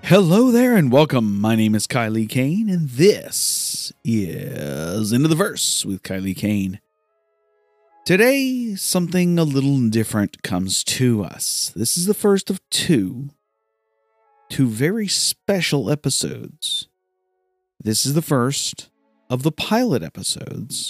Hello there and welcome. My name is Kylie Kane and this is Into the Verse with Kylie Kane. Today, something a little different comes to us. This is the first of two very special episodes. This is the first of the pilot episodes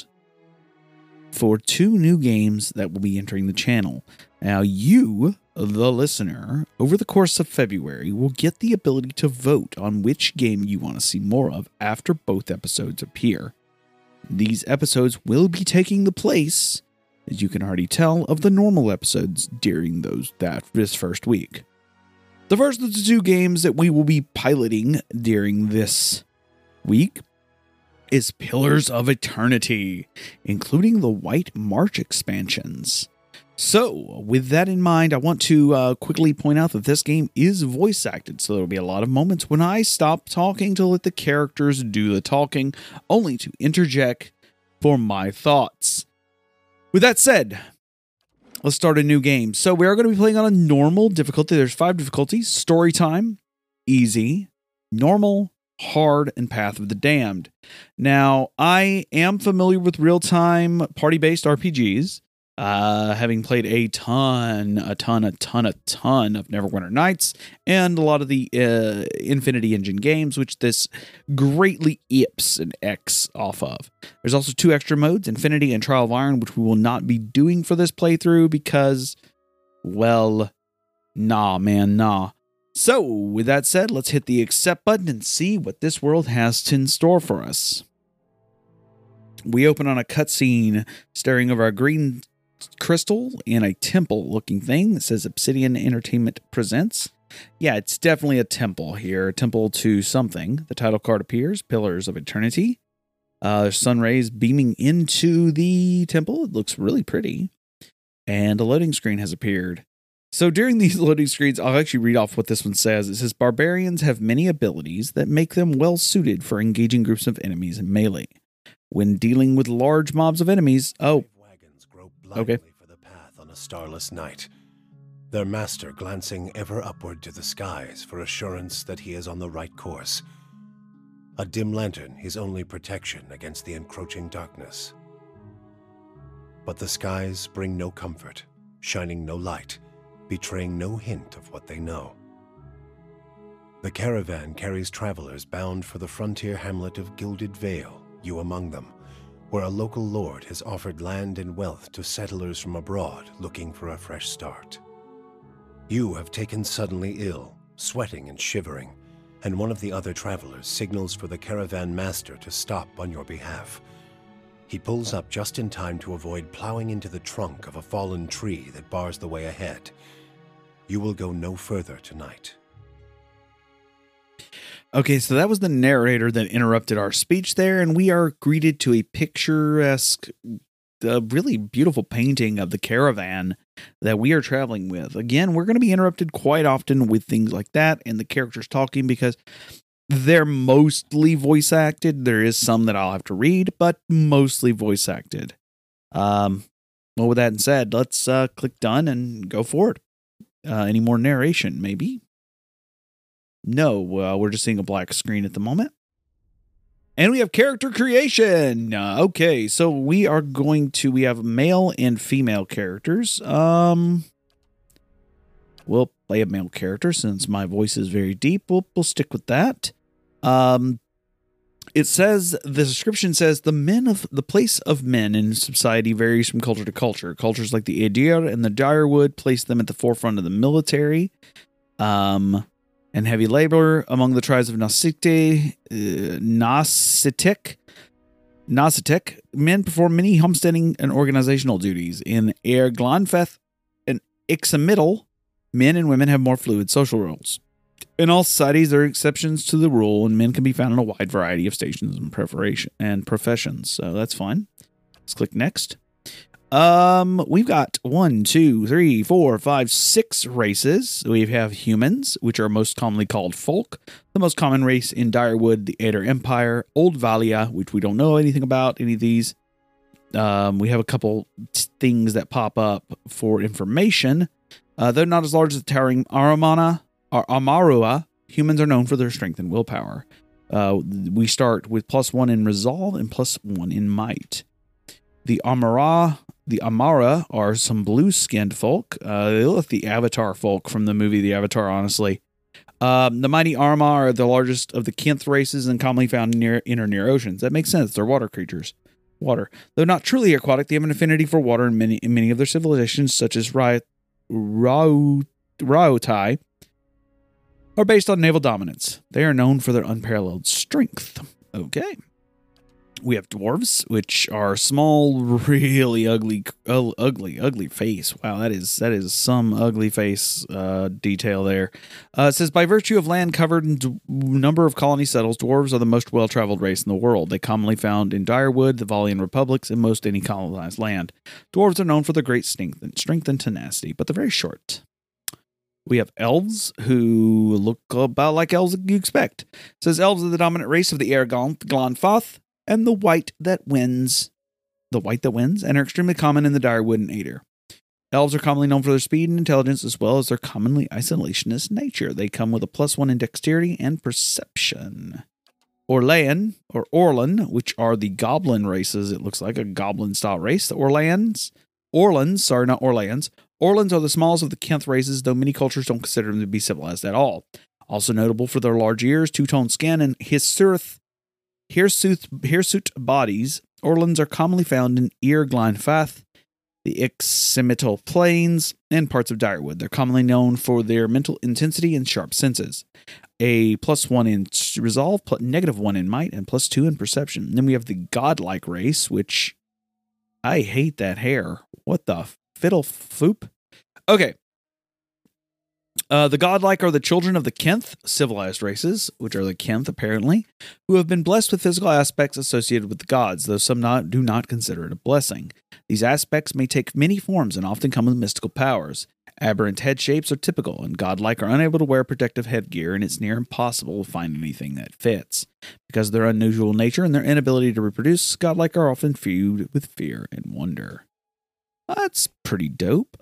for two new games that will be entering the channel. Now, you, the listener, over the course of February, will get the ability to vote on which game you want to see more of after both episodes appear. These episodes will be taking the place, as you can already tell, of the normal episodes during this first week. The first of the two games that we will be piloting during this week is Pillars of Eternity, including the White March expansions. So, with that in mind, I want to quickly point out that this game is voice acted, so there will be a lot of moments when I stop talking to let the characters do the talking, only to interject for my thoughts. With that said, let's start a new game. So, we are going to be playing on a normal difficulty. There's 5 difficulties: Story Time, Easy, Normal, Hard, and Path of the Damned. Now, I am familiar with real-time party-based RPGs, having played a ton of Neverwinter Nights and a lot of the Infinity Engine games, which this greatly ips an X off of. There's also 2 extra modes, Infinity and Trial of Iron, which we will not be doing for this playthrough because, well, nah. So, with that said, let's hit the accept button and see what this world has in store for us. We open on a cutscene staring over a green crystal in a temple-looking thing that says Obsidian Entertainment Presents. Yeah, it's definitely a temple here, a temple to something. The title card appears, Pillars of Eternity. Sun rays beaming into the temple. It looks really pretty. And a loading screen has appeared. So during these loading screens, I'll actually read off what this one says. It says, barbarians have many abilities that make them well suited for engaging groups of enemies in melee. When dealing with large mobs of enemies, okay. For the path on a starless night, their master glancing ever upward to the skies for assurance that he is on the right course. A dim lantern his only protection against the encroaching darkness. But the skies bring no comfort, shining no light, betraying no hint of what they know. The caravan carries travelers bound for the frontier hamlet of Gilded Vale, you among them, where a local lord has offered land and wealth to settlers from abroad looking for a fresh start. You have taken suddenly ill, sweating and shivering, and one of the other travelers signals for the caravan master to stop on your behalf. He pulls up just in time to avoid plowing into the trunk of a fallen tree that bars the way ahead. You will go no further tonight. Okay, so that was the narrator that interrupted our speech there, and we are greeted to a picturesque, really beautiful painting of the caravan that we are traveling with. Again, we're going to be interrupted quite often with things like that and the characters talking because they're mostly voice acted. There is some that I'll have to read, but mostly voice acted. Well, with that said, let's click done and go forward. Any more narration, maybe? No, we're just seeing a black screen at the moment. And we have character creation. Okay, so we have male and female characters. We'll play a male character since my voice is very deep. We'll stick with that. It says, the description says, the place of men in society varies from culture to culture. Cultures like the Aedir and the Direwood place them at the forefront of the military. And heavy labor among the tribes of Nasitek, men perform many homesteading and organizational duties. In Air Glanfeth and Ixamiddle, men and women have more fluid social roles. In all societies, there are exceptions to the rule, and men can be found in a wide variety of stations and professions. So that's fine. Let's click next. We've got 1, 2, 3, 4, 5, 6 races. We have humans, which are most commonly called folk. The most common race in Direwood, the Aedir Empire, Old Valia, which we don't know anything about any of these. We have a couple things that pop up for information. They're not as large as the towering Amarua, Humans are known for their strength and willpower. We start with +1 in resolve and +1 in might. The Amara are some blue-skinned folk. They look like the Avatar folk from the movie The Avatar, honestly. The mighty Arma are the largest of the Kinth races and commonly found in or near oceans. That makes sense. They're water creatures. Water. Though not truly aquatic, they have an affinity for water in many of their civilizations, such as Rautai, are based on naval dominance. They are known for their unparalleled strength. Okay. We have dwarves, which are small, really ugly face. Wow, that is some ugly face detail there. It says, by virtue of land covered and number of colony settles, dwarves are the most well-traveled race in the world. They commonly found in Direwood, the Valian republics, and most any colonized land. Dwarves are known for their great strength and tenacity, but they're very short. We have elves, who look about like elves you expect. It says, elves are the dominant race of the Glanfath, and the white that wins, and are extremely common in the Direwood and Aedir. Elves are commonly known for their speed and intelligence, as well as their commonly isolationist nature. They come with a +1 in dexterity and perception. Orlan, which are the goblin races, it looks like a goblin-style race. The Orlans are the smallest of the Kinth races, though many cultures don't consider them to be civilized at all. Also notable for their large ears, two-tone skin, and hirsute bodies, Orlans are commonly found in Glanfath, the Iximital Plains, and parts of Direwood. They're commonly known for their mental intensity and sharp senses. A +1 in resolve, -1 in might, and +2 in perception. And then we have the godlike race, which I hate that hair. What the fiddle foop? Okay. The godlike are the children of the Kinth, civilized races, which are the Kinth apparently, who have been blessed with physical aspects associated with the gods, though some do not consider it a blessing. These aspects may take many forms and often come with mystical powers. Aberrant head shapes are typical, and godlike are unable to wear protective headgear, and it's near impossible to find anything that fits. Because of their unusual nature and their inability to reproduce, godlike are often viewed with fear and wonder. That's pretty dope.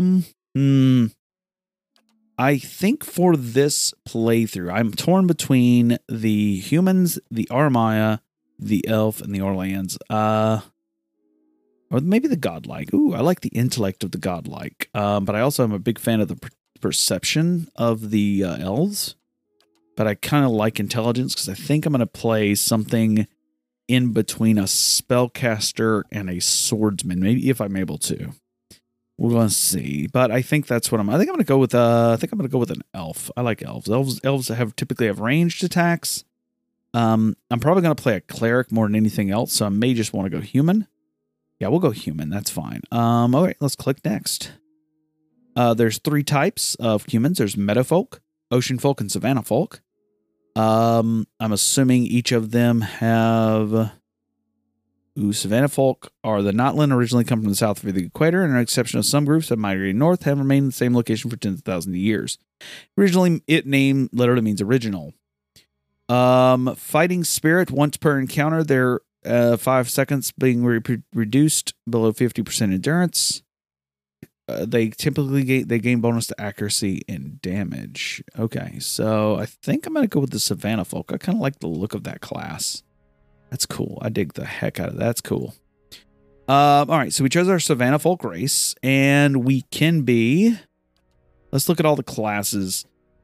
I think for this playthrough, I'm torn between the humans, the Armaya, the elf, and the Orlans. Or maybe the godlike. Ooh, I like the intellect of the godlike. But I also am a big fan of the perception of the elves. But I kind of like intelligence because I think I'm going to play something in between a spellcaster and a swordsman. Maybe if I'm able to. We're going to see, but I think that's what I think I'm going to go with. I think I'm going to go with an elf. I like elves. Elves typically have ranged attacks. I'm probably going to play a cleric more than anything else, so I may just want to go human. Yeah, we'll go human. That's fine. All right, let's click next. There's 3 types of humans. There's meadowfolk, ocean folk, and savannah folk. I'm assuming each of them have. Savannah folk are the Notland, originally come from the south of the equator, and an exception of some groups that migrated north have remained in the same location for tens of thousands of years. Originally, its name literally means original. Fighting spirit, once per encounter, their 5 seconds being reduced below 50% endurance. They typically gain bonus to accuracy and damage. Okay, so I think I'm going to go with the Savannah folk. I kind of like the look of that class. That's cool. I dig the heck out of that. That's cool. All right, so we chose our Savannah folk race, and we can be. Let's look at all the classes.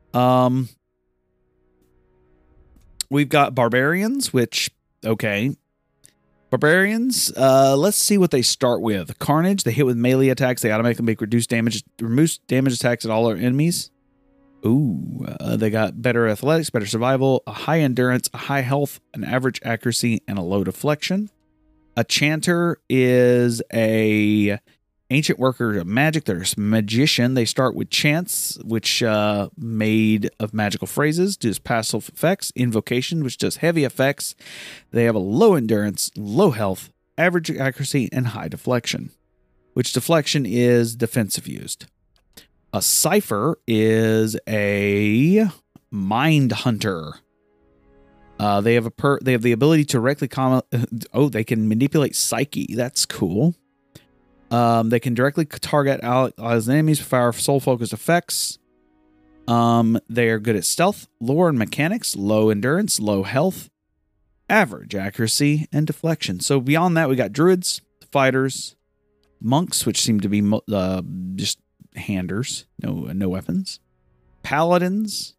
We've got barbarians, which barbarians. Let's see what they start with. Carnage. They hit with melee attacks. They automatically make reduce damage attacks at all our enemies. Ooh, they got better athletics, better survival, a high endurance, a high health, an average accuracy, and a low deflection. A chanter is a ancient worker of magic. There's magician. They start with chants, which made of magical phrases, does passive effects. Invocation, which does heavy effects. They have a low endurance, low health, average accuracy, and high deflection, which deflection is defensive used. A cipher is a mind hunter. They have the ability to directly they can manipulate psyche. That's cool. They can directly target allies and enemies with our soul focused effects. They are good at stealth, lore, and mechanics, low endurance, low health, average accuracy, and deflection. So beyond that, we got druids, fighters, monks, which seem to be just handers, no weapons, paladins,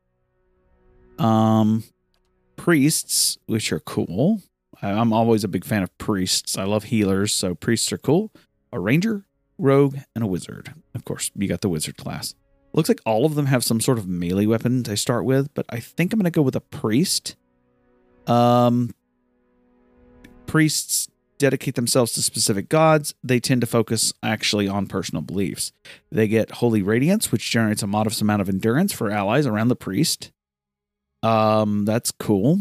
priests, which are cool. I'm always a big fan of priests. I love healers, so priests are cool. A ranger, rogue, and a wizard. Of course, you got the wizard class. Looks like all of them have some sort of melee weapon to start with, but I think I'm going to go with a priest. Priests dedicate themselves to specific gods. They tend to focus actually on personal beliefs. They get Holy Radiance, which generates a modest amount of endurance for allies around the priest. That's cool.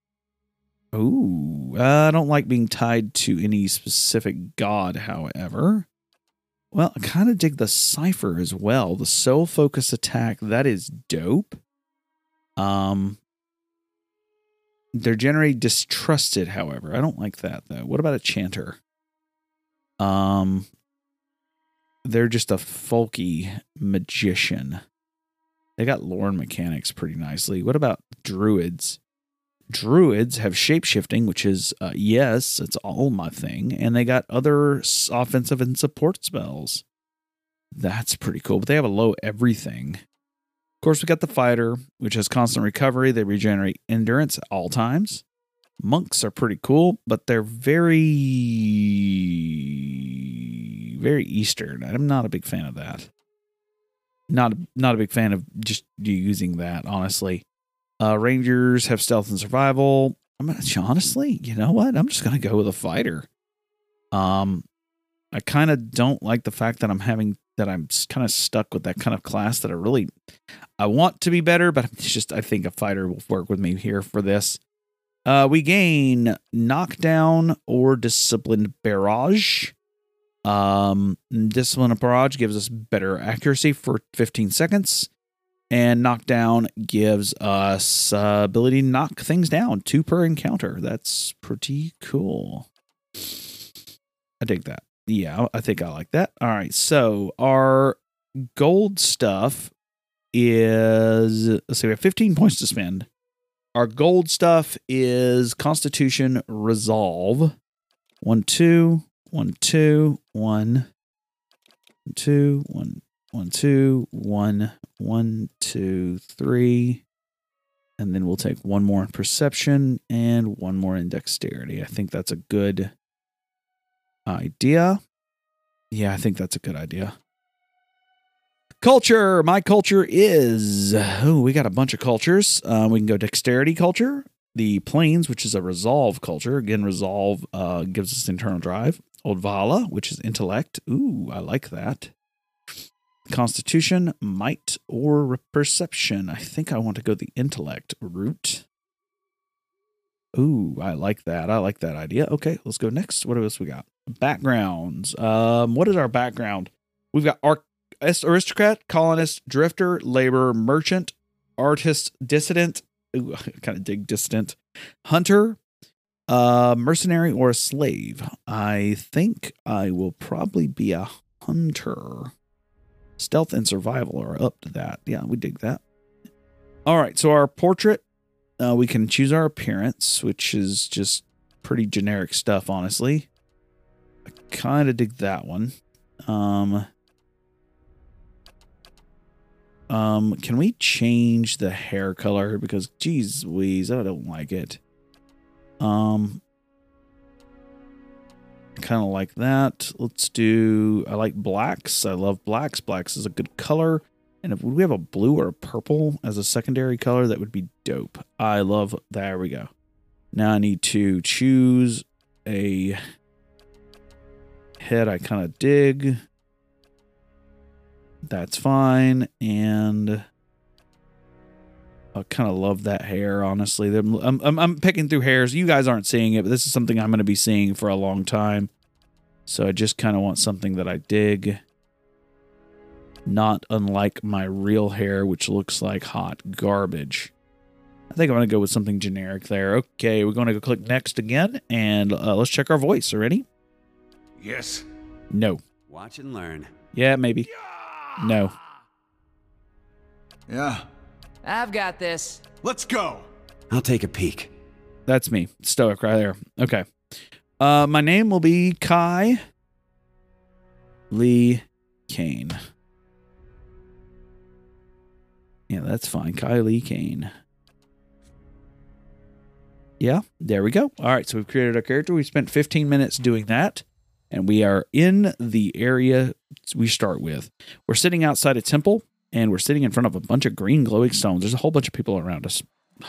Ooh, I don't like being tied to any specific god, however. Well, I kind of dig the Cypher as well. The soul focus attack, that is dope. They're generally distrusted, however. I don't like that, though. What about a Chanter? They're just a folky magician. They got lore and mechanics pretty nicely. What about druids? Druids have shapeshifting, which is, yes, it's all my thing. And they got other offensive and support spells. That's pretty cool. But they have a low everything. Of course, we got the fighter, which has constant recovery. They regenerate endurance at all times. Monks are pretty cool, but they're very Eastern. I'm not a big fan of that. Not a big fan of just using that, honestly. Rangers have stealth and survival. Honestly, you know what? I'm just going to go with a fighter. I kind of don't like the fact that I'm kind of stuck with that kind of class that I want to be better, but it's just, I think a fighter will work with me here for this. We gain knockdown or disciplined barrage. Disciplined barrage gives us better accuracy for 15 seconds. And knockdown gives us ability to knock things down, 2 per encounter. That's pretty cool. I dig that. Yeah, I think I like that. All right, so our gold stuff is, let's see, we have 15 points to spend. Our gold stuff is Constitution Resolve. 1, 2, 1, 2, 1, 2, 1. 1, 2, 1, 1, 2, 3. And then we'll take one more in perception and one more in dexterity. I think that's a good idea. Yeah, I think that's a good idea. Culture. My culture is, we got a bunch of cultures. We can go dexterity culture. The plains, which is a resolve culture. Again, resolve gives us internal drive. Old Valhalla, which is intellect. Ooh, I like that. Constitution, might, or perception. I think I want to go the intellect route. Ooh, I like that. I like that idea. Okay, let's go next. What else we got? Backgrounds. What is our background? We've got aristocrat, colonist, drifter, laborer, merchant, artist, dissident. Ooh, I kind of dig dissident. Hunter, mercenary, or a slave. I think I will probably be a hunter. Stealth and survival are up to that. Yeah, we dig that. All right, so our portrait, we can choose our appearance, which is just pretty generic stuff, honestly. I kind of dig that one. Can we change the hair color? Because, geez Louise, I don't like it. Kind of like that. Let's do, I like blacks. I love blacks. Blacks is a good color. And if we have a blue or a purple as a secondary color, that would be dope. I love, there we go. Now I need to choose a head I kind of dig. That's fine. And I kind of love that hair, honestly. I'm picking through hairs. You guys aren't seeing it, but this is something I'm going to be seeing for a long time. So I just kind of want something that I dig. Not unlike my real hair, which looks like hot garbage. I think I'm going to go with something generic there. Okay, we're going to go click next again, and let's check our voice. Ready? Yes. No. Watch and learn. Yeah, maybe. No. Yeah. I've got this. Let's go. I'll take a peek. That's me. Stoic right there. Okay. My name will be Kai Lee Kane. Yeah, that's fine. Kai Lee Kane. Yeah, there we go. All right, so we've created our character. We spent 15 minutes doing that, and we are in the area we start with. We're sitting outside a temple, and we're sitting in front of a bunch of green glowing stones. There's a whole bunch of people around us.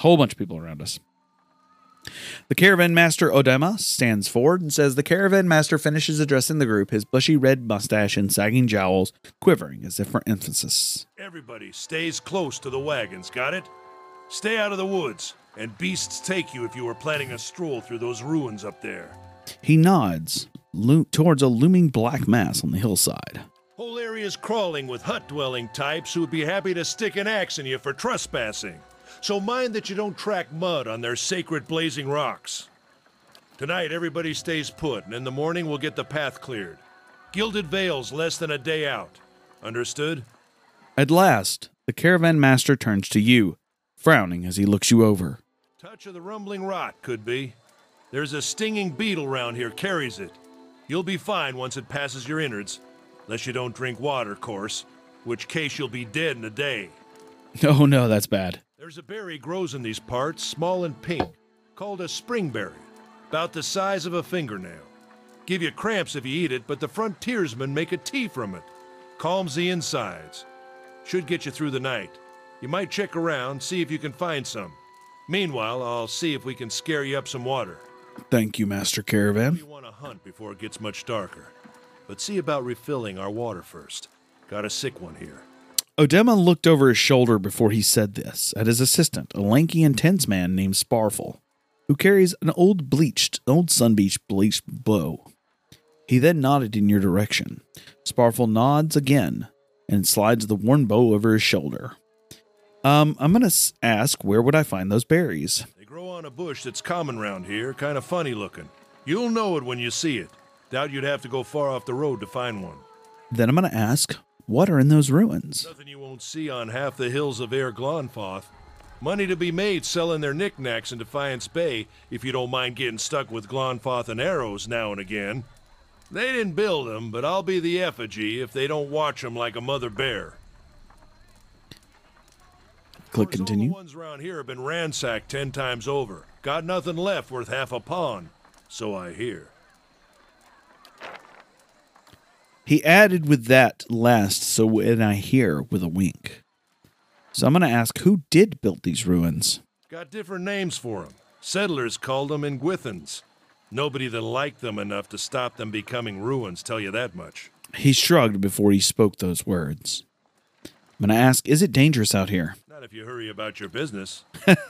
The caravan master Odema stands forward and says the caravan master finishes addressing the group, his bushy red mustache and sagging jowls quivering as if for emphasis. Everybody stays close to the wagons, got it? Stay out of the woods, and beasts take you if you were planning a stroll through those ruins up there. He nods towards a looming black mass on the hillside. Whole area's crawling with hut-dwelling types who would be happy to stick an axe in you for trespassing. So mind that you don't track mud on their sacred blazing rocks. Tonight, everybody stays put, and in the morning we'll get the path cleared. Gilded Vale's less than a day out. Understood? At last, the caravan master turns to you, frowning as he looks you over. Touch of the rumbling rot, could be. There's a stinging beetle round here, carries it. You'll be fine once it passes your innards. Unless you don't drink water, course. Which case you'll be dead in a day. Oh no, that's bad. There's a berry grows in these parts, small and pink, called a springberry, about the size of a fingernail. Give you cramps if you eat it, but the frontiersmen make a tea from it. Calms the insides. Should get you through the night. You might check around, see if you can find some. Meanwhile, I'll see if we can scare you up some water. Thank you, Master Caravan. You want to hunt before it gets much darker. But see about refilling our water first. Got a sick one here. Odema looked over his shoulder before he said this at his assistant, a lanky, intense man named Sparfle, who carries an old sun-bleached bow. He then nodded in your direction. Sparfle nods again and slides the worn bow over his shoulder. I'm going to ask, where would I find those berries? They grow on a bush that's common round here, kind of funny looking. You'll know it when you see it. Doubt you'd have to go far off the road to find one. Then I'm going to ask, what are in those ruins? Nothing you won't see on half the hills of Air Glonfoth. Money to be made selling their knickknacks in Defiance Bay if you don't mind getting stuck with Glonfoth and arrows now and again. They didn't build them, but I'll be the effigy if they don't watch them like a mother bear. Click continue. All the ones around here have been ransacked 10 times over. Got nothing left worth half a pawn, so I hear. He added with that last, so when I hear, with a wink. So I'm going to ask, who did build these ruins? Got different names for them. Settlers called them Ingwithans. Nobody that liked them enough to stop them becoming ruins, tell you that much. He shrugged before he spoke those words. I'm going to ask, is it dangerous out here? Not if you hurry about your business.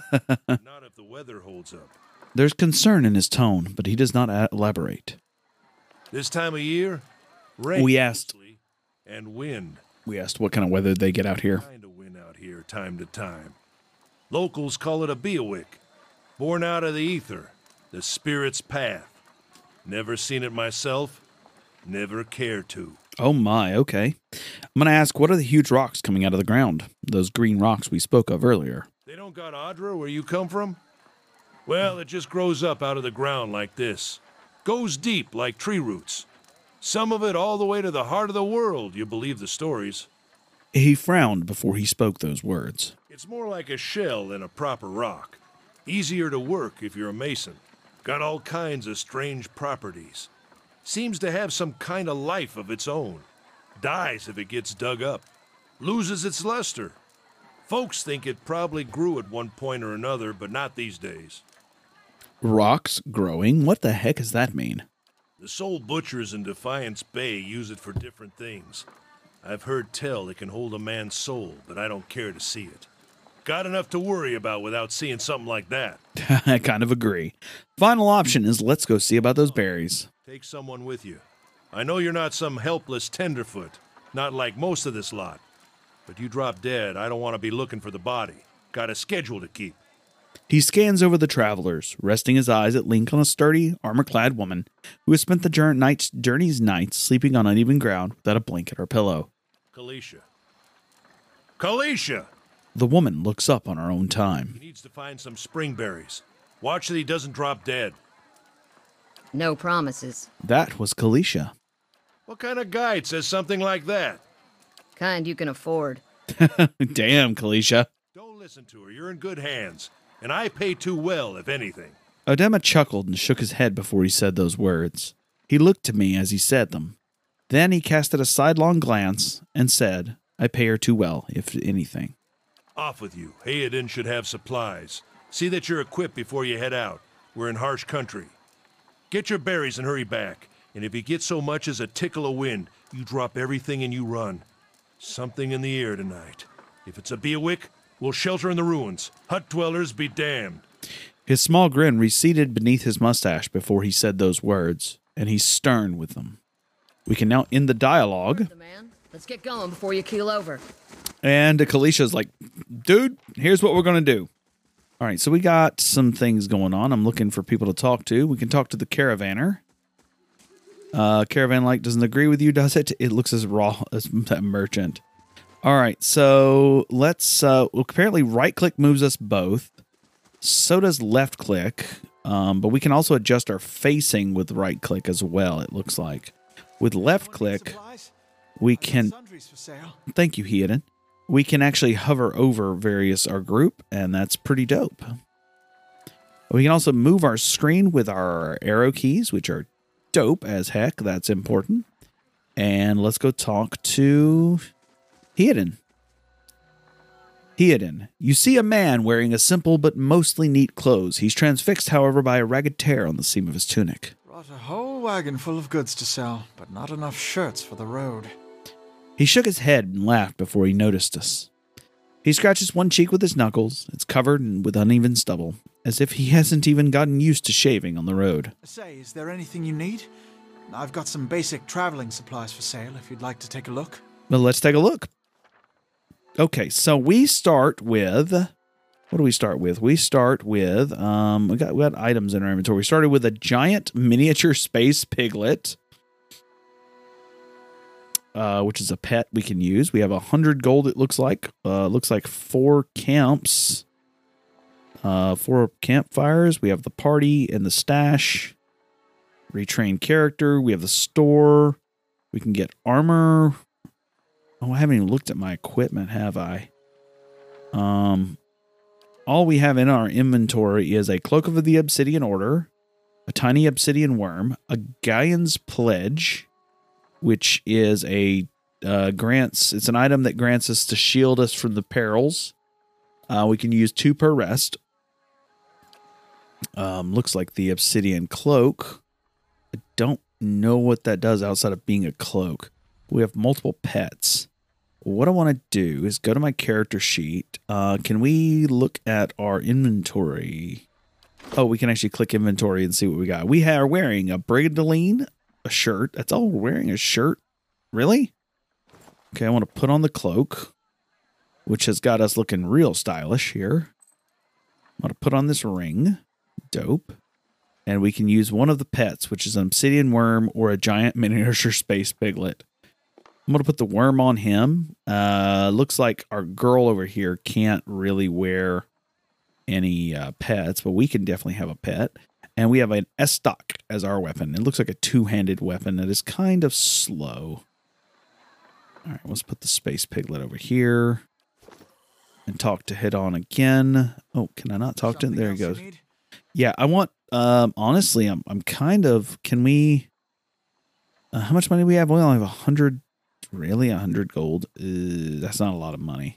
Not if the weather holds up. There's concern in his tone, but he does not elaborate. This time of year, rain We asked and wind. what kind of weather they get out here. Kind of wind out here time to time. Locals call it a beowick, born out of the ether, the spirit's path. Never seen it myself, never care to. Oh my, okay. I'm going to ask, what are the huge rocks coming out of the ground? Those green rocks we spoke of earlier. They don't got Adra where you come from? Well, it just grows up out of the ground like this. Goes deep like tree roots. Some of it all the way to the heart of the world, you believe the stories. He frowned before he spoke those words. It's more like a shell than a proper rock. Easier to work if you're a mason. Got all kinds of strange properties. Seems to have some kind of life of its own. Dies if it gets dug up. Loses its luster. Folks think it probably grew at one point or another, but not these days. Rocks growing? What the heck does that mean? The soul butchers in Defiance Bay use it for different things. I've heard tell it can hold a man's soul, but I don't care to see it. Got enough to worry about without seeing something like that. I kind of agree. Final option is let's go see about those berries. Take someone with you. I know you're not some helpless tenderfoot, not like most of this lot. But you drop dead, I don't want to be looking for the body. Got a schedule to keep. He scans over the travelers, resting his eyes at length on a sturdy, armor-clad woman who has spent the journey's nights sleeping on uneven ground without a blanket or pillow. Kalisha. Kalisha! The woman looks up on her own time. He needs to find some springberries. Watch that he doesn't drop dead. No promises. That was Kalisha. What kind of guide says something like that? Kind you can afford. Damn, Kalisha. Don't listen to her. You're in good hands. And I pay too well, if anything. Odema chuckled and shook his head before he said those words. He looked to me as he said them. Then he casted a sidelong glance and said, I pay her too well, if anything. Off with you. Hayden should have supplies. See that you're equipped before you head out. We're in harsh country. Get your berries and hurry back. And if you get so much as a tickle of wind, you drop everything and you run. Something in the air tonight. If it's a Beawick, we'll shelter in the ruins. Hut dwellers be damned. His small grin receded beneath his mustache before he said those words, and he's stern with them. We can now end the dialogue. The man. Let's get going before you keel over. And Kalisha's like, dude, here's what we're going to do. All right, so we got some things going on. I'm looking for people to talk to. We can talk to the caravaner. Caravan like doesn't agree with you, does it? It looks as raw as that merchant. All right, so let's, apparently right click moves us both. So does left click, but we can also adjust our facing with right click as well, it looks like. With left click, we can, thank you, Heaton. We can actually hover over our group, and that's pretty dope. We can also move our screen with our arrow keys, which are dope as heck. That's important. And let's go talk to Heaton. Heaton, you see a man wearing a simple but mostly neat clothes. He's transfixed, however, by a ragged tear on the seam of his tunic. Brought a whole wagon full of goods to sell, but not enough shirts for the road. He shook his head and laughed before he noticed us. He scratches one cheek with his knuckles. It's covered with uneven stubble, as if he hasn't even gotten used to shaving on the road. Say, is there anything you need? I've got some basic traveling supplies for sale if you'd like to take a look. Well, let's take a look. Okay, so we start with... What do we start with? We start with... we got items in our inventory. We started with a giant miniature space piglet, which is a pet we can use. We have 100 gold, it looks like. Looks like 4 camps. 4 campfires. We have the party and the stash. Retrain character. We have the store. We can get armor. Oh, I haven't even looked at my equipment, have I? All we have in our inventory is a Cloak of the Obsidian Order, a tiny obsidian worm, a Gaian's Pledge, which is it's an item that grants us to shield us from the perils. We can use 2 per rest. Looks like the obsidian cloak. I don't know what that does outside of being a cloak. We have multiple pets. What I want to do is go to my character sheet. Can we look at our inventory? Oh, we can actually click inventory and see what we got. We are wearing a Brigadoline, a shirt. That's all we're wearing, a shirt. Really? Okay, I want to put on the cloak, which has got us looking real stylish here. I want to put on this ring. Dope. And we can use one of the pets, which is an obsidian worm or a giant miniature space piglet. I'm going to put the worm on him. Looks like our girl over here can't really wear any pets, but we can definitely have a pet. And we have an Estoc as our weapon. It looks like a 2-handed weapon that is kind of slow. All right, let's put the space piglet over here and talk to Hedon again. Oh, can I not talk to him? There he goes. Yeah, I want, honestly, I'm kind of, can we, how much money do we have? We only have 100. Really? 100 gold? That's not a lot of money.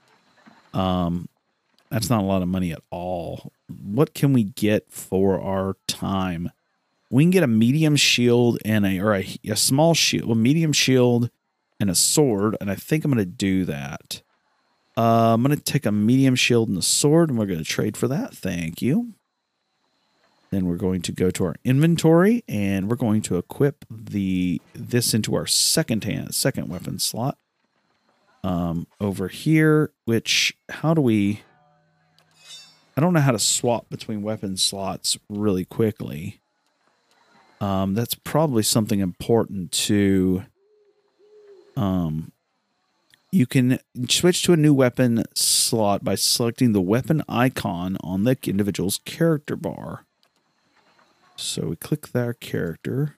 That's not a lot of money at all. What can we get for our time? We can get a medium shield and a small shield, a medium shield and a sword, and I think I'm going to do that. I'm going to take a medium shield and a sword, and we're going to trade for that. Thank you. Then we're going to go to our inventory, and we're going to equip this into our second weapon slot. Over here, which, how do we... I don't know how to swap between weapon slots really quickly. That's probably something important to You can switch to a new weapon slot by selecting the weapon icon on the individual's character bar. So we click their character.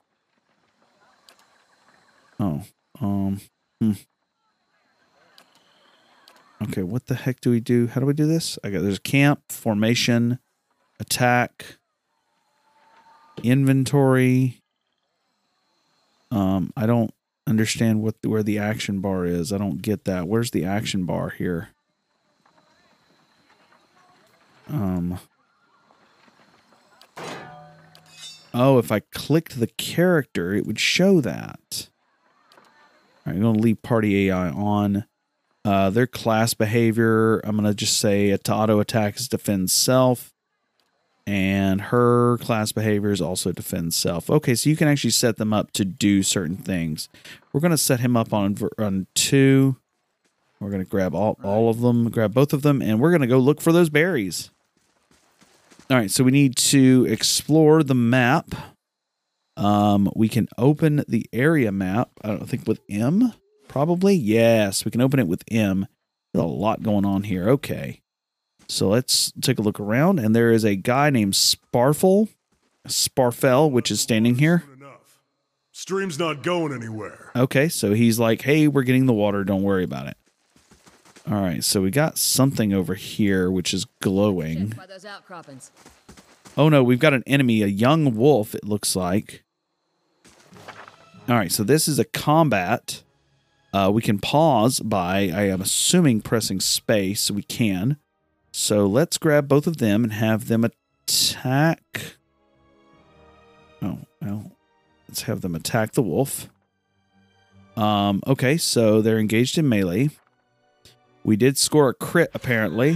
Oh, Okay, what the heck do we do? How do we do this? There's camp, formation, attack, inventory. I don't understand where the action bar is. I don't get that. Where's the action bar here? Oh, if I clicked the character, it would show that. All right, I'm going to leave party AI on. Their class behavior, I'm going to just say to auto attack is defend self. And her class behavior is also defend self. Okay, so you can actually set them up to do certain things. We're going to set him up on 2. We're going to grab all of them, grab both of them, and we're going to go look for those berries. All right, so we need to explore the map. We can open the area map. I don't think with M, probably. Yes, we can open it with M. There's a lot going on here. Okay. So let's take a look around, and there is a guy named Sparfell, which is standing here. Stream's not going anywhere. Okay, so he's like, hey, we're getting the water. Don't worry about it. All right, so we got something over here, which is glowing. By those outcroppings. Oh, no, we've got an enemy, a young wolf, it looks like. All right, so this is a combat. We can pause by, I am assuming, pressing space. We can. So let's grab both of them and have them attack. Oh, well, let's have them attack the wolf. Okay, so they're engaged in melee. We did score a crit, apparently.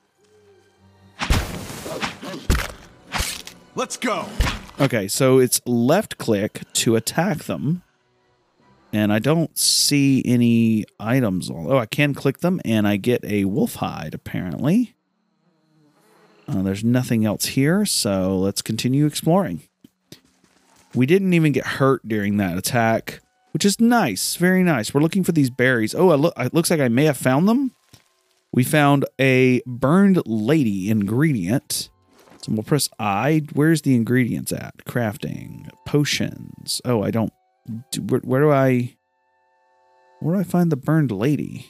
Let's go. Okay, so it's left click to attack them. And I don't see any items. Oh, I can click them, and I get a wolf hide, apparently. There's nothing else here, so let's continue exploring. We didn't even get hurt during that attack, which is nice. Very nice. We're looking for these berries. Oh, it looks like I may have found them. We found a burned lady ingredient. So we'll press I. Where's the ingredients at? Crafting. Potions. Oh, I don't... Where do I find the burned lady?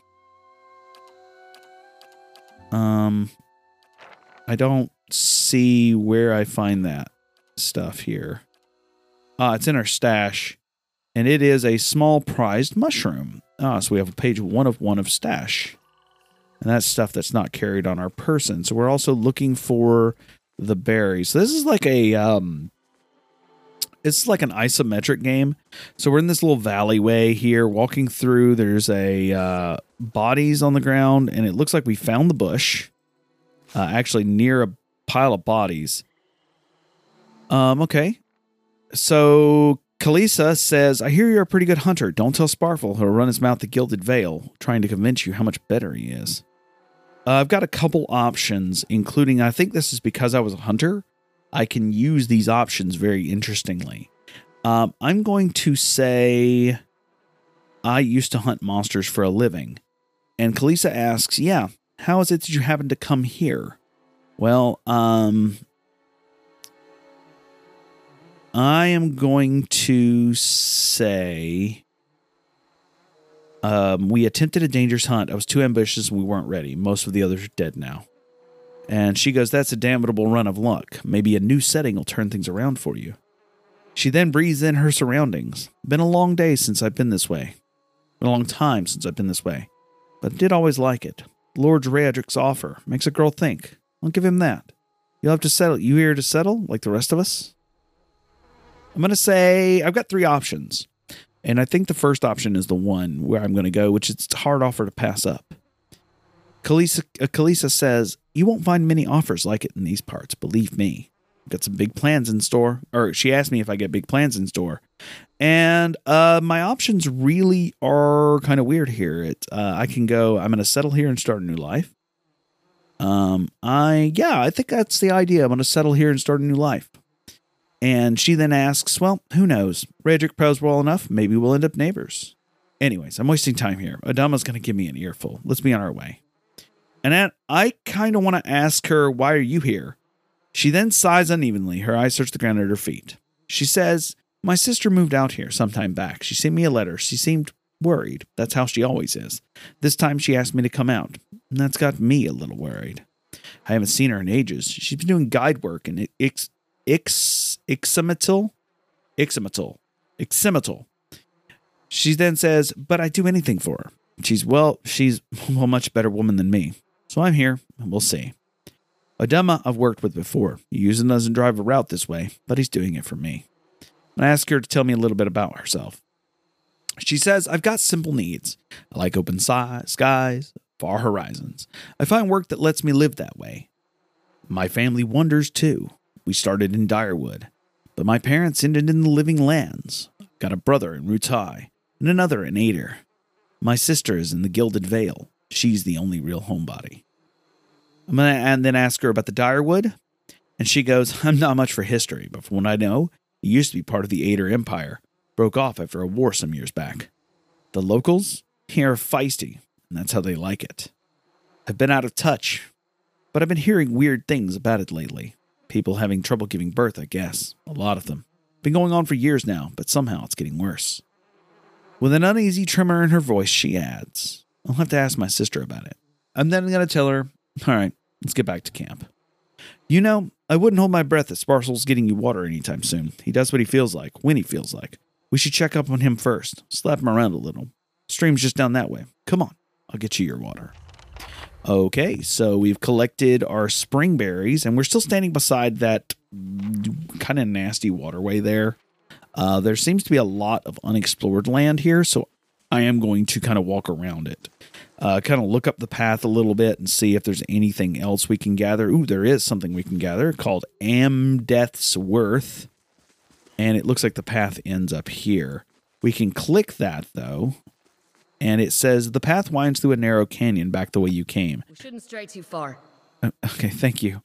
I don't see where I find that stuff here. It's in our stash, and it is a small prized mushroom. So we have a page 1 of 1 of stash, and that's stuff that's not carried on our person. So we're also looking for the berries. So this is like a it's like an isometric game. So we're in this little alleyway here, walking through. There's a bodies on the ground, and it looks like we found the bush. Actually near a pile of bodies. Okay. So Kalisa says, I hear you're a pretty good hunter. Don't tell Sparfell. He'll run his mouth the gilded veil, trying to convince you how much better he is. I've got a couple options, including, I think this is because I was a hunter. I can use these options very interestingly. I'm going to say I used to hunt monsters for a living. And Kalisa asks, yeah, how is it that you happen to come here? Well, I am going to say we attempted a dangerous hunt. I was too ambitious and we weren't ready. Most of the others are dead now. And she goes, that's a damnable run of luck. Maybe a new setting will turn things around for you. She then breathes in her surroundings. Been a long day since I've been this way. Been a long time since I've been this way. But I did always like it. Lord Raedric's offer makes a girl think. I'll give him that. You'll have to settle. You here to settle, like the rest of us? I'm going to say I've got 3 options. And I think the first option is the one where I'm going to go, which is a hard offer to pass up. Kalisa says, you won't find many offers like it in these parts, believe me. I've got some big plans in store. Or she asked me if I get big plans in store. And my options really are kind of weird here. I can go, I'm going to settle here and start a new life. I think that's the idea. I'm going to settle here and start a new life. And she then asks, well, who knows? Raedric pros well enough. Maybe we'll end up neighbors. Anyways, I'm wasting time here. Adama's going to give me an earful. Let's be on our way. And I kind of want to ask her, why are you here? She then sighs unevenly. Her eyes search the ground at her feet. She says, my sister moved out here some time back. She sent me a letter. She seemed worried. That's how she always is. This time she asked me to come out. And that's got me a little worried. I haven't seen her in ages. She's been doing guide work in Iximital. She then says, but I'd do anything for her. She's a much better woman than me. So I'm here, and we'll see. Adama I've worked with before. He usually doesn't drive a route this way, but he's doing it for me. I ask her to tell me a little bit about herself. She says, I've got simple needs. I like open skies, far horizons. I find work that lets me live that way. My family wanders too. We started in Direwood, but my parents ended in the Living Lands. Got a brother in Rutai and another in Ader. My sister is in the Gilded Vale. She's the only real homebody. I'm going to then ask her about the Direwood, and she goes, I'm not much for history, but from what I know, it used to be part of the Ader Empire. Broke off after a war some years back. The locals here are feisty, and that's how they like it. I've been out of touch, but I've been hearing weird things about it lately. People having trouble giving birth, I guess. A lot of them. Been going on for years now, but somehow it's getting worse. With an uneasy tremor in her voice, she adds, I'll have to ask my sister about it. I'm then going to tell her, all right, let's get back to camp. You know, I wouldn't hold my breath that Sparsel's getting you water anytime soon. He does what he feels like, when he feels like. We should check up on him first. Slap him around a little. Stream's just down that way. Come on, I'll get you your water. Okay, so we've collected our spring berries, and we're still standing beside that kind of nasty waterway there. There seems to be a lot of unexplored land here, so I am going to kind of walk around it. Kind of look up the path a little bit and see if there's anything else we can gather. Ooh, there is something we can gather called Amdeath's Worth. And it looks like the path ends up here. We can click that, though. And it says, the path winds through a narrow canyon back the way you came. We shouldn't stray too far. Okay, thank you.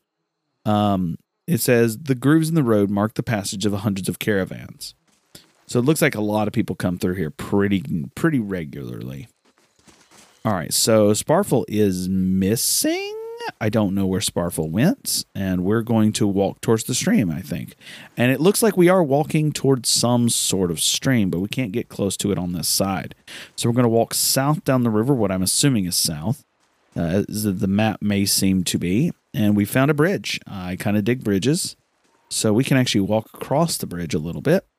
It says, the grooves in the road mark the passage of hundreds of caravans. So it looks like a lot of people come through here pretty regularly. All right, so Sparfle is missing. I don't know where Sparfle went, and we're going to walk towards the stream, I think. And it looks like we are walking towards some sort of stream, but we can't get close to it on this side. So we're going to walk south down the river, what I'm assuming is south, as the map may seem to be. And we found a bridge. I kind of dig bridges, so we can actually walk across the bridge a little bit.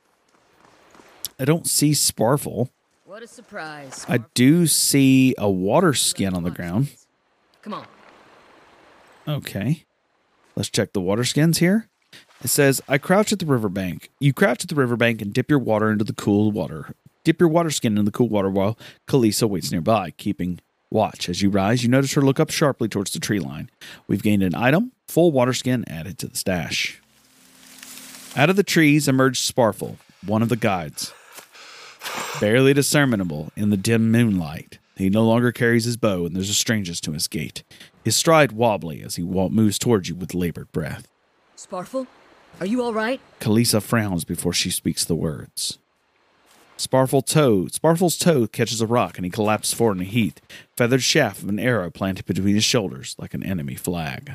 I don't see Sparfle. What a surprise. I do see a water skin on the ground. Come on. Okay. Let's check the water skins here. It says, I crouch at the riverbank. You crouch at the riverbank and dip your water into the cool water. Dip your water skin into the cool water while Kalisa waits nearby, keeping watch. As you rise, you notice her look up sharply towards the tree line. We've gained an item, full water skin added to the stash. Out of the trees emerged Sparfle, one of the guides. Barely discernible in the dim moonlight. He no longer carries his bow, and there's a strangeness to his gait. His stride wobbly as he moves towards you with labored breath. Sparfle? Are you all right? Kalisa frowns before she speaks the words. Sparfle's toe catches a rock, and he collapses forward in a heap. Feathered shaft of an arrow planted between his shoulders like an enemy flag.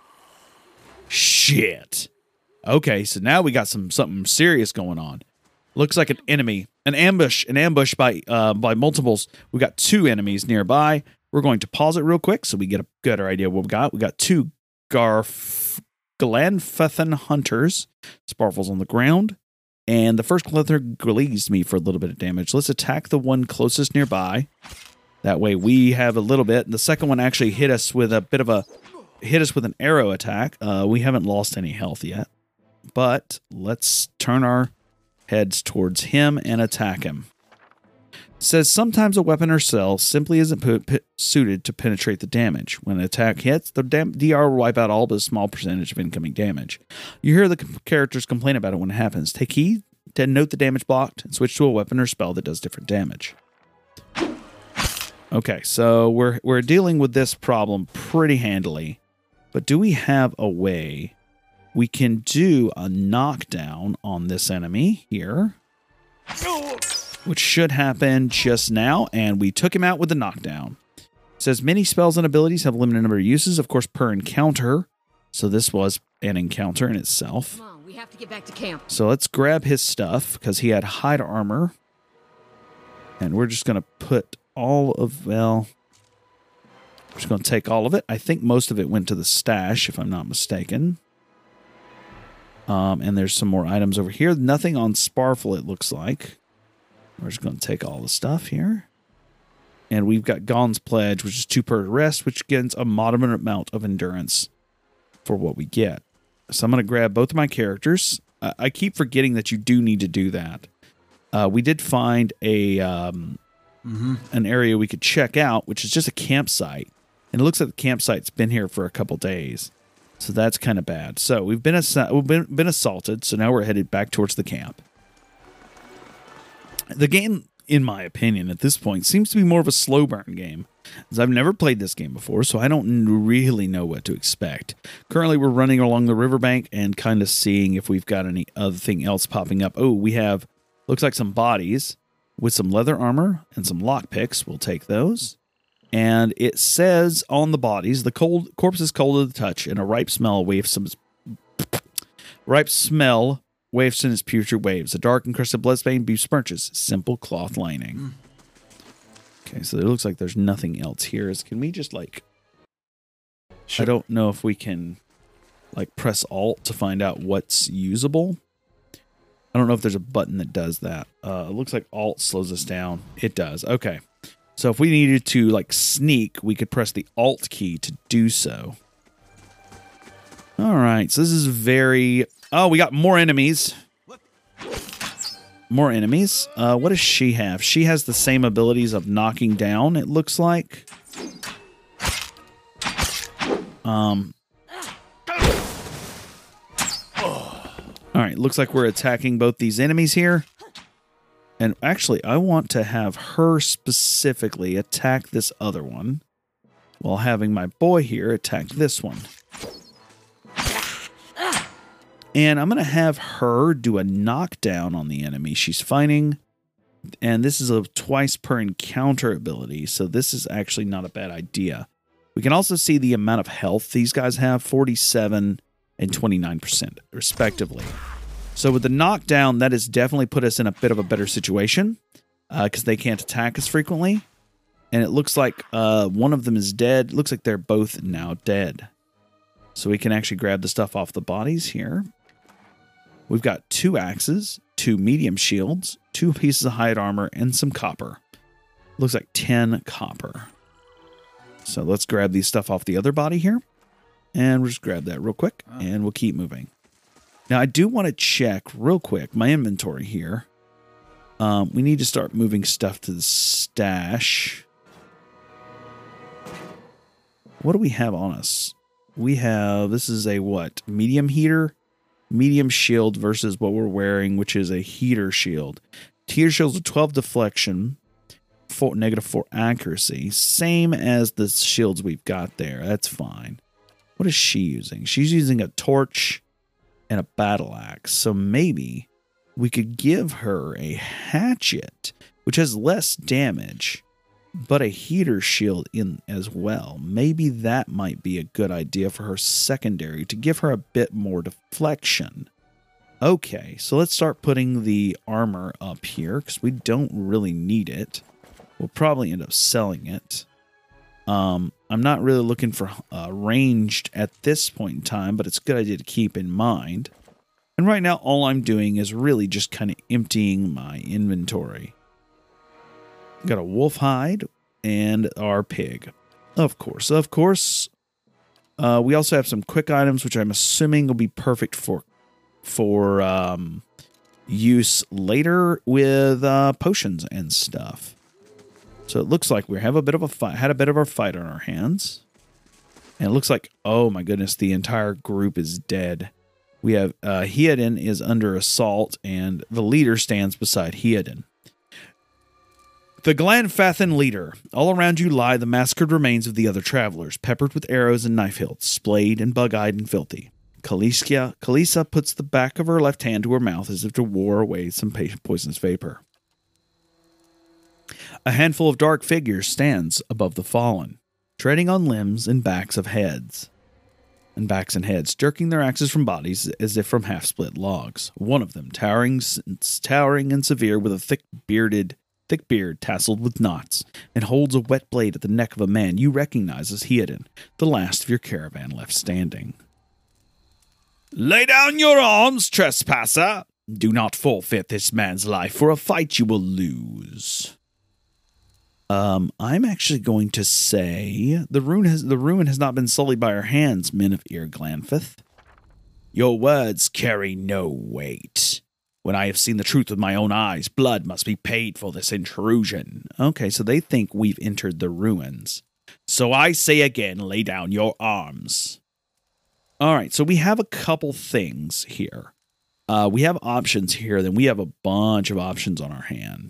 Shit. Okay, so now we got something serious going on. Looks like an enemy, an ambush by multiples. We got two enemies nearby. We're going to pause it real quick so we get a better idea of what we got. We got two Glanfethan hunters. Sparfle's on the ground, and the first hunter grazed me for a little bit of damage. Let's attack the one closest nearby. That way we have a little bit. And the second one actually hit us with an arrow attack. We haven't lost any health yet, but let's turn our heads towards him and attack him. It says sometimes a weapon or cell simply isn't suited to penetrate the damage. When an attack hits, the DR will wipe out all but a small percentage of incoming damage. You hear the characters complain about it when it happens. Take heed to note the damage blocked and switch to a weapon or spell that does different damage. Okay, so we're dealing with this problem pretty handily. But do we have a way we can do a knockdown on this enemy here? which should happen just now, and we took him out with the knockdown. It says many spells and abilities have a limited number of uses, of course, per encounter. So this was an encounter in itself. Come on, we have to get back to camp. So let's grab his stuff, because he had hide armor. And we're just going to put all of, well, we're just going to take all of it. I think most of it went to the stash, if I'm not mistaken. And there's some more items over here. Nothing on Sparfle, it looks like. We're just going to take all the stuff here. And we've got Gon's Pledge, which is 2 per rest, which gets a moderate amount of endurance for what we get. So I'm going to grab both of my characters. I keep forgetting that you do need to do that. We did find a an area we could check out, which is just a campsite. And it looks like the campsite's been here for a couple days. So that's kind of bad. So we've been assaulted, so now we're headed back towards the camp. The game, in my opinion, at this point, seems to be more of a slow burn game, as I've never played this game before, so I don't really know what to expect. Currently, we're running along the riverbank and kind of seeing if we've got any other thing else popping up. Oh, we have, looks like some bodies with some leather armor and some lockpicks. We'll take those. And it says on the bodies, the corpse is cold to the touch, and a ripe smell wafts in its putrid waves. A dark encrusted bloodstain besmirches simple cloth lining. Okay, so it looks like there's nothing else here. Can we just like... Sure. I don't know if we can like press Alt to find out what's usable. I don't know if there's a button that does that. It looks like Alt slows us down. It does. Okay. So if we needed to like sneak, we could press the Alt key to do so. All right. So this is very... Oh, we got more enemies. More enemies. What does she have? She has the same abilities of knocking down, it looks like. All right. Looks like we're attacking both these enemies here. And actually, I want to have her specifically attack this other one, while having my boy here attack this one. And I'm going to have her do a knockdown on the enemy she's fighting. And this is a twice per encounter ability, so this is actually not a bad idea. We can also see the amount of health these guys have, 47 and 29%, respectively. So with the knockdown, that has definitely put us in a bit of a better situation because they can't attack us frequently. And it looks like one of them is dead. It looks like they're both now dead. So we can actually grab the stuff off the bodies here. We've got 2 axes, 2 medium shields, 2 pieces of hide armor, and some copper. Looks like 10 copper. So let's grab these stuff off the other body here. And we'll just grab that real quick, and we'll keep moving. Now, I do want to check real quick my inventory here. We need to start moving stuff to the stash. What do we have on us? We have, this is a what? Medium heater? Medium shield versus what we're wearing, which is a heater shield. Heater shield's a 12 deflection, -4 accuracy. Same as the shields we've got there. That's fine. What is she using? She's using a torch and a battle axe. So maybe we could give her a hatchet, which has less damage, but a heater shield in as well. Maybe that might be a good idea for her secondary to give her a bit more deflection. Okay, so let's start putting the armor up here because we don't really need it. We'll probably end up selling it. I'm not really looking for ranged at this point in time, but it's a good idea to keep in mind. And right now, all I'm doing is really just kind of emptying my inventory. Got a wolf hide and our pig. Of course. We also have some quick items, which I'm assuming will be perfect for use later with potions and stuff. So it looks like we have a bit of a fight, had a bit of our fight on our hands. And it looks like, oh my goodness, the entire group is dead. We have Heoden is under assault, and the leader stands beside Heoden. The Glanfathan leader. All around you lie the massacred remains of the other travelers, peppered with arrows and knife hilts, splayed and bug-eyed and filthy. Kalisa puts the back of her left hand to her mouth as if to ward away some poisonous vapor. A handful of dark figures stands above the fallen, treading on limbs and backs and heads, jerking their axes from bodies as if from half-split logs. One of them, towering and severe, with a thick beard tasseled with knots, and holds a wet blade at the neck of a man you recognize as Heoden, the last of your caravan left standing. "Lay down your arms, trespasser! Do not forfeit this man's life for a fight you will lose." I'm actually going to say the ruin has not been sullied by our hands, men of Ir Glanfith. Your words carry no weight. When I have seen the truth with my own eyes, blood must be paid for this intrusion. Okay, so they think we've entered the ruins. So I say again, lay down your arms. All right, so we have a couple things here. We have options here, then we have a bunch of options on our hand.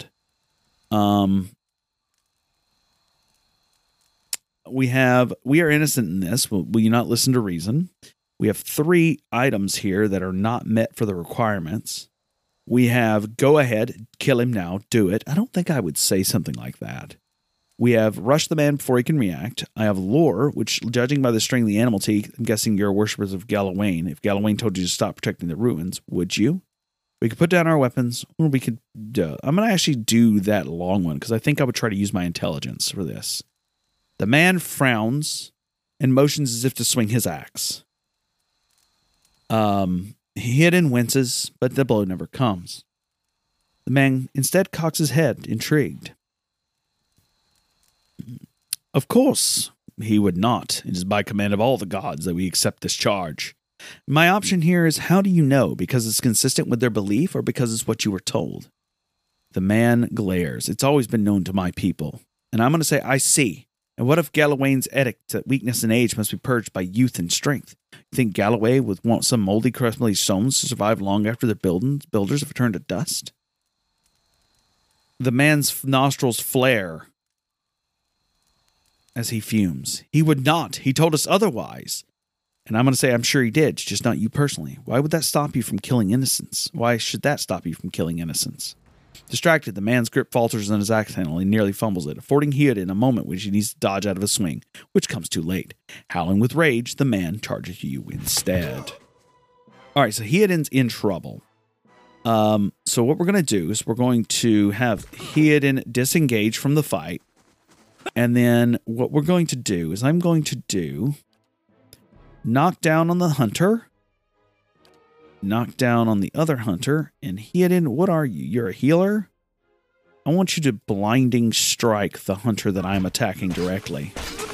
We are innocent in this. Will you not listen to reason? We have 3 items here that are not met for the requirements. We have go ahead, kill him now, do it. I don't think I would say something like that. We have rush the man before he can react. I have lure, which, judging by the string of the animal teeth, I'm guessing you're worshippers of Galawain. If Galawain told you to stop protecting the ruins, would you? We could put down our weapons, or we could... I'm going to actually do that long one, because I think I would try to use my intelligence for this. The man frowns and motions as if to swing his axe. Heoden winces, but the blow never comes. The man instead cocks his head, intrigued. Of course, he would not. It is by command of all the gods that we accept this charge. My option here is, how do you know? Because it's consistent with their belief, or because it's what you were told? The man glares. It's always been known to my people. And I'm going to say, I see. And what if Galawain's edict that weakness and age must be purged by youth and strength? You think Galloway would want some moldy, crustly stones to survive long after their builders have turned to dust? The man's nostrils flare as he fumes. He would not. He told us otherwise. And I'm going to say, I'm sure he did, just not you personally. Why would that stop you from killing innocents? Why should that stop you from killing innocents? Distracted, the man's grip falters on his axe handle and nearly fumbles it, affording Heoden a moment which he needs to dodge out of a swing, which comes too late. Howling with rage, the man charges you instead. All right, so Heoden's in trouble. So what we're going to do is we're going to have Heoden disengage from the fight. And then what we're going to do is I'm going to do knock down on the hunter, knock down on the other hunter, and Heoden, what are you? You're a healer? I want you to blinding strike the hunter that I'm attacking directly.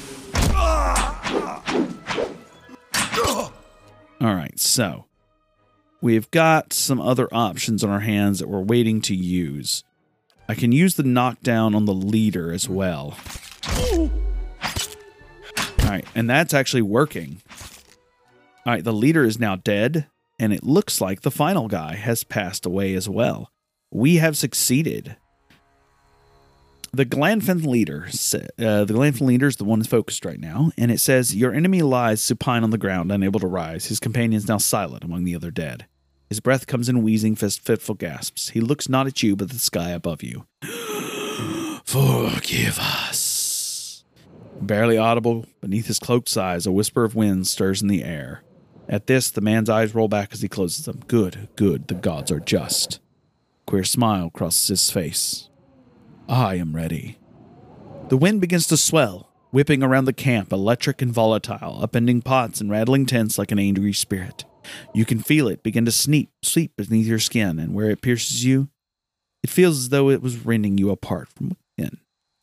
All right, so we've got some other options on our hands that we're waiting to use. I can use the knockdown on the leader as well. All right, and that's actually working. All right, the leader is now dead. And it looks like the final guy has passed away as well. We have succeeded. The Glanfith leader is the one that's focused right now, and it says, your enemy lies supine on the ground, unable to rise. His companion is now silent among the other dead. His breath comes in wheezing, fitful gasps. He looks not at you, but the sky above you. Forgive us. Barely audible, beneath his cloaked sighs, a whisper of wind stirs in the air. At this, the man's eyes roll back as he closes them. Good, good, the gods are just. Queer smile crosses his face. I am ready. The wind begins to swell, whipping around the camp, electric and volatile, upending pots and rattling tents like an angry spirit. You can feel it begin to sweep beneath your skin, and where it pierces you, it feels as though it was rending you apart from within.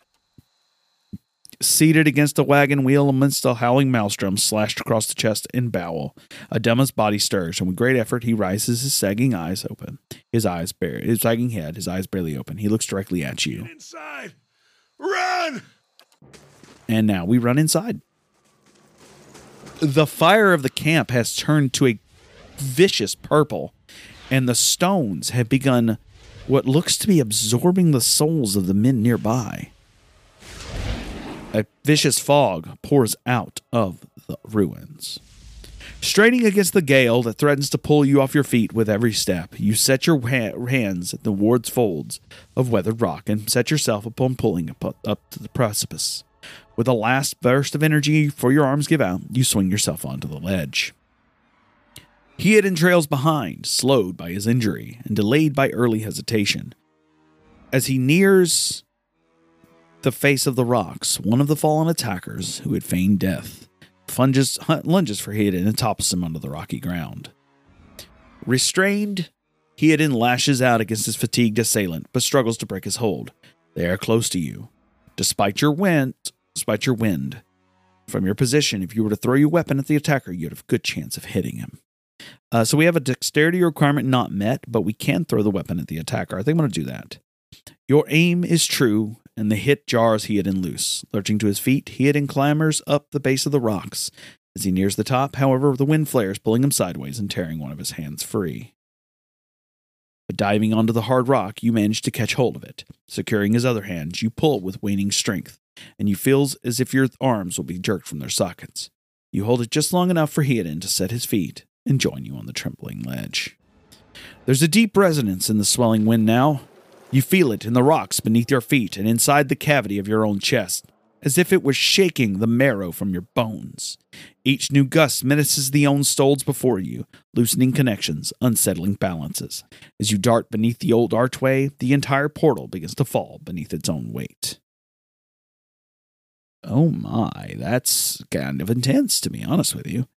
Seated against a wagon wheel amidst a howling maelstrom slashed across the chest and bowel, Adema's body stirs, and with great effort he rises, his sagging eyes open. His sagging head, his eyes barely open. He looks directly at you. Get inside! Run! And now we run inside. The fire of the camp has turned to a vicious purple, and the stones have begun what looks to be absorbing the souls of the men nearby. A vicious fog pours out of the ruins. Straining against the gale that threatens to pull you off your feet with every step, you set your hands at the ward's folds of weathered rock and set yourself upon pulling up to the precipice. With a last burst of energy before your arms give out, you swing yourself onto the ledge. Theoden trails behind, slowed by his injury and delayed by early hesitation. As he nears the face of the rocks, one of the fallen attackers, who had feigned death, lunges for Theoden and topples him onto the rocky ground. Restrained, Theoden lashes out against his fatigued assailant, but struggles to break his hold. They are close to you. Despite your wind, from your position, if you were to throw your weapon at the attacker, you'd have a good chance of hitting him. So we have a dexterity requirement not met, but we can throw the weapon at the attacker. I think I'm going to do that. Your aim is true, and the hit jars Theoden loose. Lurching to his feet, Theoden clambers up the base of the rocks. As he nears the top, however, the wind flares, pulling him sideways and tearing one of his hands free. But diving onto the hard rock, you manage to catch hold of it. Securing his other hand, you pull with waning strength, and you feel as if your arms will be jerked from their sockets. You hold it just long enough for Theoden to set his feet and join you on the trembling ledge. There's a deep resonance in the swelling wind now. You feel it in the rocks beneath your feet and inside the cavity of your own chest, as if it was shaking the marrow from your bones. Each new gust menaces the own stolds before you, loosening connections, unsettling balances. As you dart beneath the old archway, the entire portal begins to fall beneath its own weight. Oh my, that's kind of intense, to be honest with you.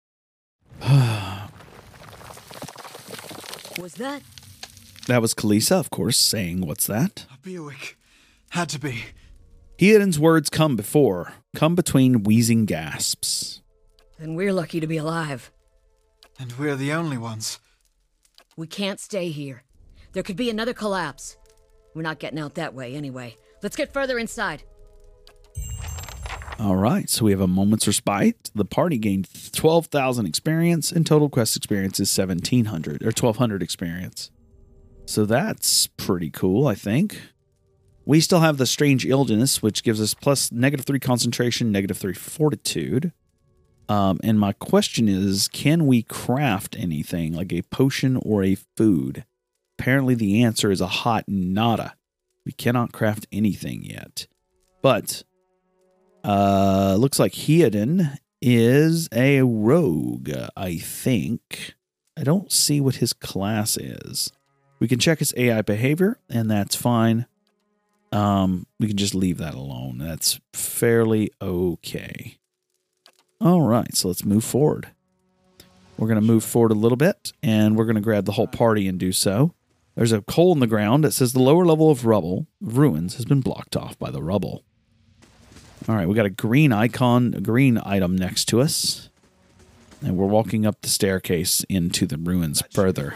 Was that? That was Kalisa, of course, saying, "What's that?" A Bewick. Had to be. Theoden's words come between wheezing gasps. Then we're lucky to be alive. And we're the only ones. We can't stay here. There could be another collapse. We're not getting out that way anyway. Let's get further inside. All right, so we have a moment's respite. The party gained 12,000 experience, and total quest experience is 1,700 or 1,200 experience. So that's pretty cool, I think. We still have the Strange Illness, which gives us plus -3 concentration, -3 fortitude. And my question is, can we craft anything like a potion or a food? Apparently the answer is a hot nada. We cannot craft anything yet. But looks like Theoden is a rogue, I think. I don't see what his class is. We can check his AI behavior, and that's fine. We can just leave that alone. That's fairly okay. All right, so let's move forward. We're going to move forward a little bit, and we're going to grab the whole party and do so. There's a hole in the ground that says the lower level of ruins has been blocked off by the rubble. All right, we got a green icon, a green item next to us. And we're walking up the staircase into the ruins further.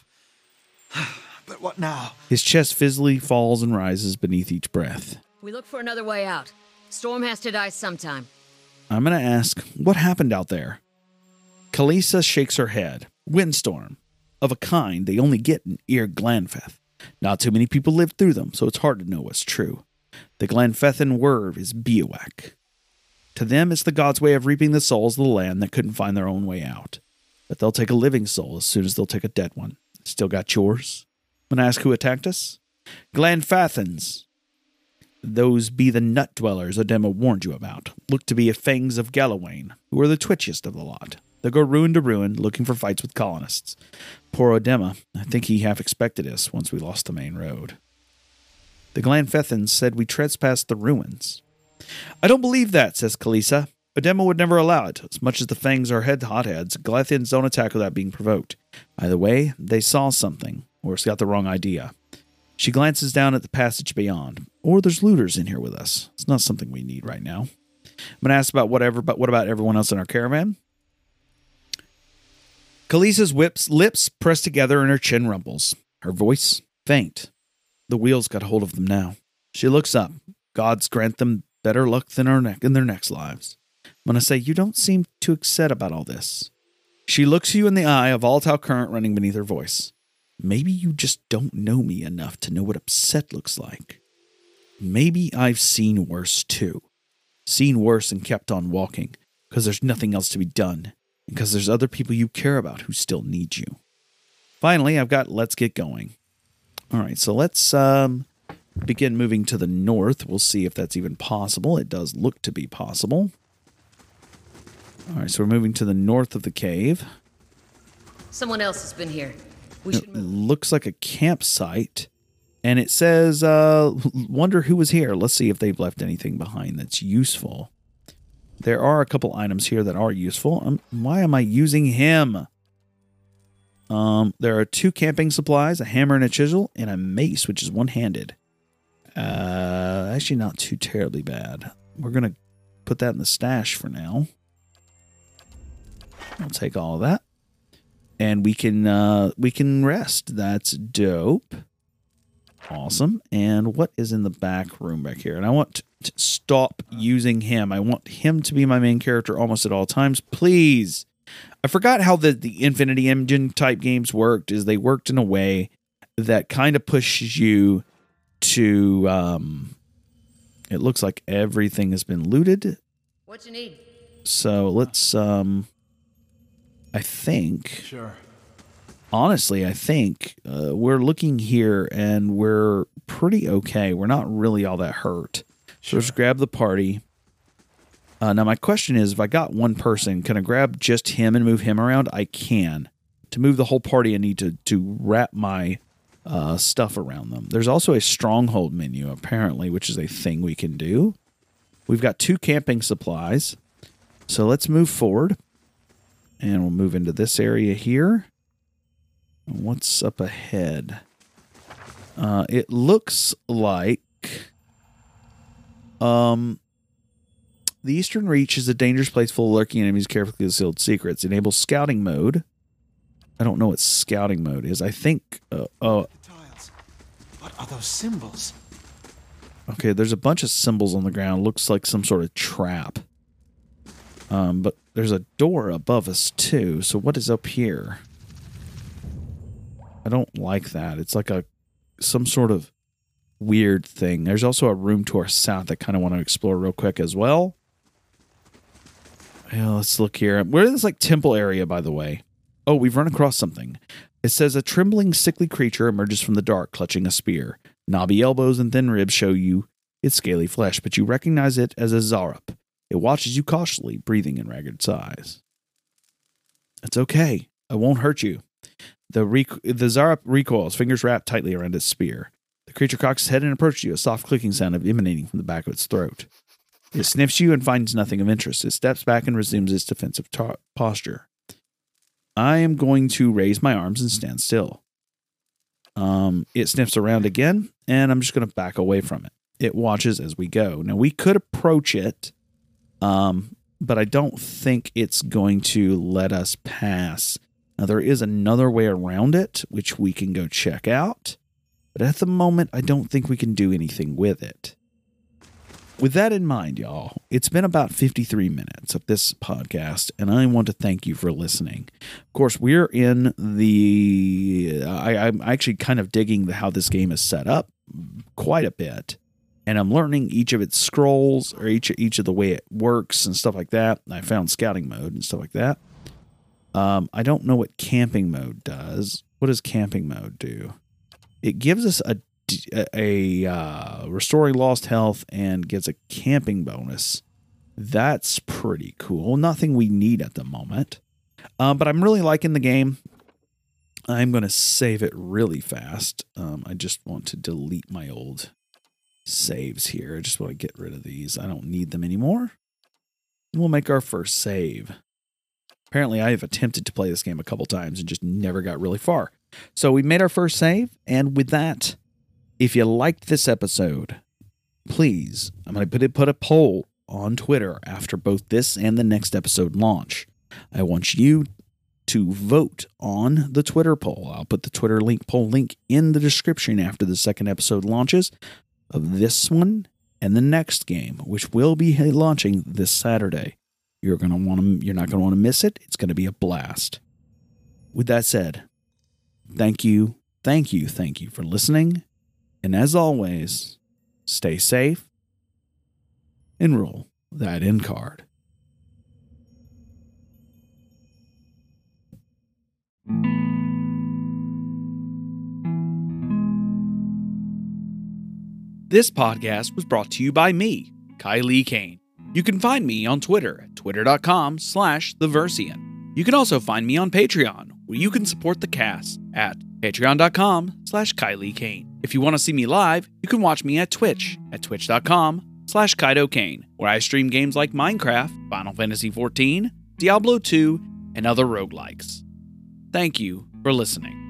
But what now? His chest fizzily falls and rises beneath each breath. We look for another way out. Storm has to die sometime. I'm going to ask, what happened out there? Kalisa shakes her head. Windstorm. Of a kind they only get in Ir Glanfeth. Not too many people lived through them, so it's hard to know what's true. The Glanfethan word is Bewick. To them, it's the gods' way of reaping the souls of the land that couldn't find their own way out. But they'll take a living soul as soon as they'll take a dead one. Still got yours? When I ask who attacked us? Glanfathans. Those be the nut dwellers Odema warned you about. Look to be a fangs of Galawain, who are the twitchiest of the lot. They go ruin to ruin, looking for fights with colonists. Poor Odema, I think he half expected us once we lost the main road. The Glanfethans said we trespassed the ruins. I don't believe that, says Kalisa. Odema would never allow it. As much as the fangs are hotheads, Glanthans don't attack without being provoked. Either way, they saw something, or it's got the wrong idea. She glances down at the passage beyond. Or there's looters in here with us. It's not something we need right now. I'm going to ask about whatever, but what about everyone else in our caravan? Kalisa's lips press together and her chin rumbles. Her voice faint. The wheels got hold of them now. She looks up. Gods grant them better luck than in their next lives. I'm going to say, you don't seem too upset about all this. She looks you in the eye, a volatile current running beneath her voice. Maybe you just don't know me enough to know what upset looks like. Maybe I've seen worse too. Seen worse and kept on walking, because there's nothing else to be done. because there's other people you care about who still need you. Finally, I've got let's get going. All right, so let's begin moving to the north. We'll see if that's even possible. It does look to be possible. All right, so we're moving to the north of the cave. Someone else has been here. We should It move. looks like a campsite, and it says, wonder who was here. Let's see if they've left anything behind that's useful. There are a couple items here that are useful. Why am I using him? There are 2 camping supplies, a hammer and a chisel, and a mace, which is one-handed. Actually not too terribly bad. We're going to put that in the stash for now. I'll take all of that. And we can rest. That's dope. Awesome. And what is in the back room back here? And I want to stop using him. I want him to be my main character almost at all times. Please. I forgot how the Infinity Engine type games worked. Is they worked in a way that kind of pushes you to it looks like everything has been looted. What you need? So let's I think Sure. honestly, I think we're looking here and we're pretty okay. We're not really all that hurt. So let's grab the party. Now, my question is, if I got one person, can I grab just him and move him around? I can. To move the whole party, I need to wrap my stuff around them. There's also a stronghold menu, apparently, which is a thing we can do. We've got 2 camping supplies. So let's move forward. And we'll move into this area here. What's up ahead? It looks like the Eastern Reach is a dangerous place full of lurking enemies, carefully concealed secrets. Enables scouting mode. I don't know what scouting mode is. I think Tiles. What are those symbols? okay, there's a bunch of symbols on the ground. Looks like some sort of trap. But there's a door above us too. So what is up here? I don't like that. It's like some sort of weird thing. There's also a room to our south that kind of want to explore real quick as well. Yeah, let's look here. We're in this like temple area, by the way. Oh, we've run across something. It says a trembling, sickly creature emerges from the dark, clutching a spear. Knobby elbows and thin ribs show you its scaly flesh, but you recognize it as a Zarup. It watches you cautiously, breathing in ragged sighs. It's okay. I won't hurt you. The Zarup recoils, fingers wrapped tightly around its spear. The creature cocks its head and approaches you, a soft clicking sound emanating from the back of its throat. It sniffs you and finds nothing of interest. It steps back and resumes its defensive posture. I am going to raise my arms and stand still. It sniffs around again, and I'm just going to back away from it. It watches as we go. Now, we could approach it, but I don't think it's going to let us pass. Now, there is another way around it, which we can go check out. But at the moment, I don't think we can do anything with it. With that in mind, y'all, it's been about 53 minutes of this podcast, and I want to thank you for listening. Of course, we're in the... I'm actually kind of digging how this game is set up quite a bit, and I'm learning each of its scrolls, or each of the way it works and stuff like that. I found scouting mode and stuff like that. I don't know what camping mode does. What does camping mode do? It gives us a restoring lost health and gets a camping bonus. That's pretty cool. Nothing we need at the moment. But I'm really liking the game. I'm going to save it really fast. I just want to delete my old saves here. I just want to get rid of these. I don't need them anymore. We'll make our first save. Apparently, I have attempted to play this game a couple times and just never got really far. So we made our first save, and with that, if you liked this episode, please, I'm going to put a poll on Twitter after both this and the next episode launch. I want you to vote on the Twitter poll. I'll put the Twitter poll link in the description after the second episode launches of this one and the next game, which will be launching this Saturday. You're not going to want to miss it. It's going to be a blast. With that said, thank you for listening. And as always, stay safe and roll that end card. This podcast was brought to you by me, Kylie Kane. You can find me on Twitter at twitter.com/theversian. You can also find me on Patreon, where you can support the cast at patreon.com/Kylie Kane. If you want to see me live, you can watch me at Twitch at twitch.com/Kaido Kane, where I stream games like Minecraft, Final Fantasy XIV, Diablo 2, and other roguelikes. Thank you for listening.